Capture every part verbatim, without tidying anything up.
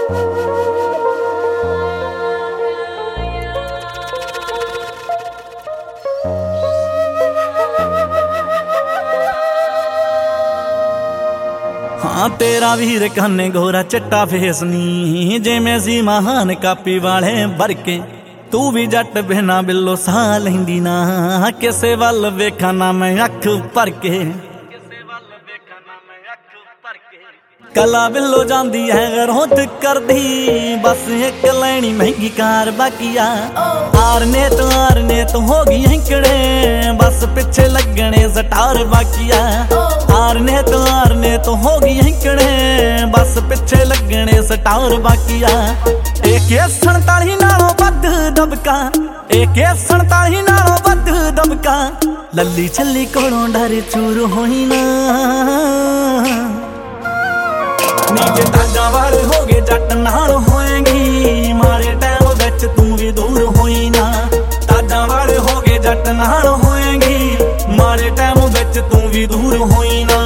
हाँ तेरा वीर कन्ने गोरा चिट्टा फेस नी जिवें सी महान कापी वाले बरके तू भी जट बिना बिल्लो सा लैंदी ना किसे वल वेखा ना मैं अख भर के कला बिल्लो जांदी है गरोत कर दी बस एक लैनी महंगी कार बाकिया आर ने तो आर ने तो होगी हिंकड़े बस पिछे लगने सटार बाकिया आर ने तो आर ने तो होगी हिंकड़े बस पिछे लगने सटार बाकिया एक सड़ताली नालों बद दबका एक सड़ताली नालों बद दबका लल्ली छली कोलों डर चूर होई ना नीचे ताजा वाले हो गए जट नाल होएगी मारे टाइम विच तू भी दूर होई ना ताजा वाले हो गए जट नाल होएगी मारे टाइम विच तू भी दूर होई ना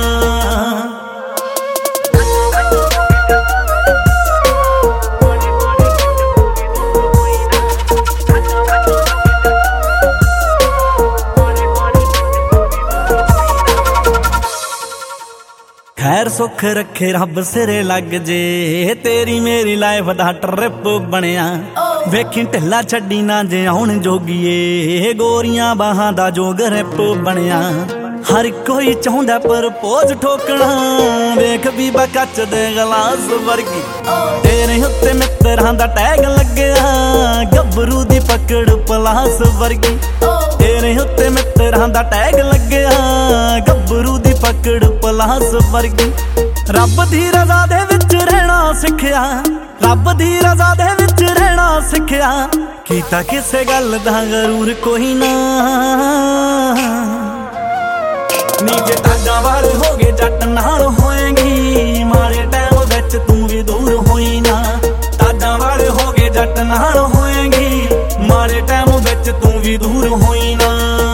खैर सुख रखे रब सिरे लग जे तेरी मेरी लाइफ दा ट्रिप बनिया वेखी ढिला छड्डी ना जे आउण जोगीए गोरियां बाहां दा जो ग्रिप बनिया हर कोई चाहुंदा प्रपोज ठोकना वेख भी बकच दे गलास वर्गी तेरे उत्ते मित्रां दा टैग लग्या गबरू दी पकड़ पलास वर्गी तेरे उत्ते मित्रां दा टैग लग्या गबरू दी पकड़ पलास वर्गी रब दी रज़ा दे विच रहना सिखया रब दी रज़ा दे विच रहना सिखया कीता किसे गल दा गरूर कोई ना नीचे ताजा वाले हो गए जट नाल होएगी मारे टाइम विच तू भी दूर होई ना ताजा वाले हो गए जट नाल होएगी मारे टाइम विच तू भी दूर होई ना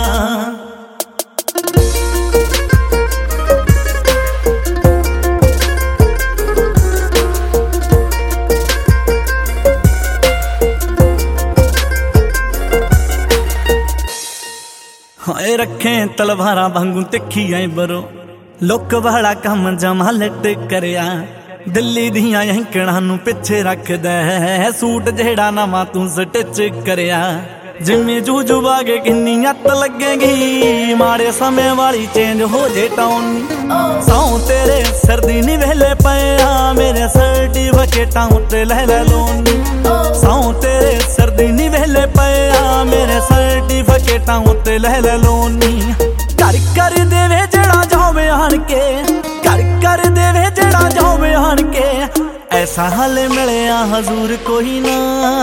हाय रखे तलवारा वांगू तिखी आई बरो लुक वाला कम जमा लट करया दिल्ली दियां हैंकड़ां नू पिछे रखदा है सूट जेड़ा नवा तू स्टिच करया जिम्मे जूजू बागे किन्नी अत लगेगी माड़े समय वाली चेंज हो जे टाउन सौ तेरे सर्दी नी वेले पया मेरे सर्टिफिकेटां उत्ते लै लै लोनी सौ तेरे सर्दी नी वेले पया मेरे सर्टिफिकेटां उत्ते लै लै लोनी कर कर देवे जेड़ा जावे आन के कर कर देवे जेड़ा जावे आन के ऐसा हाल मिलया हजूर कोई ना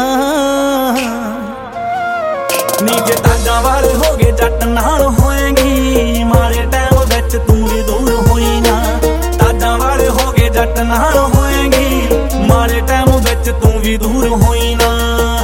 नीचे ताजा वाले हो गए जट नाल होएगी मारे टाइम विच तू भी दूर होई ना ताजा वाले हो गए जट नाल होएगी मारे टाइम विच तू भी दूर होई ना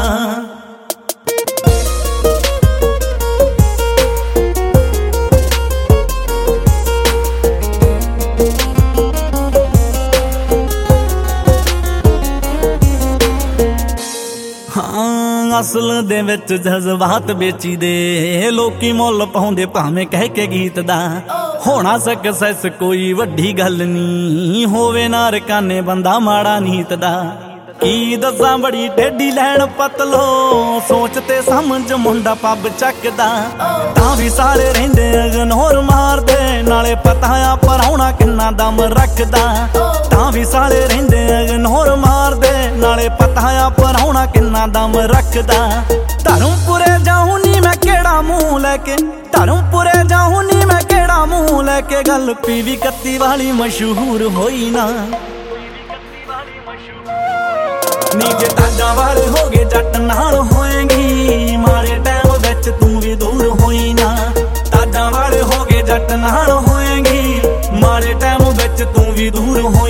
असल दे विच जज्बात बेची दे लोकी मुल पाउंदे भावें कह के गीत दा होना सक्सेस कोई वड्डी गल नी होवे ना रकाने बंदा माड़ा नीत दा की दसां बड़ी टेढ़ी लैन पतलो सोचते समझ मुंडा पब चकदा तां भी सारे रहिंदे इग्नोर मारदे नाले पता आ पराउणा किन्ना दम रखदा तां भी सारे रहिंदे इग्नोर मारदे नाले पता आ पराउणा किन्ना दम रखदा धर्मपुरे जाऊं नी मैं केड़ा मूंह लैके धर्मपुरे जाऊं नी मैं केड़ा मूंह लैके गल पीवी कत्ती वाली मशहूर होई ना नीचे ताजा वाले हो गए जट नाल होएगी मारे टाइम विच तू भी दूर होई ना ताजा वाले हो गए जट नाल होएगी मारे टाइम विच तू भी दूर होई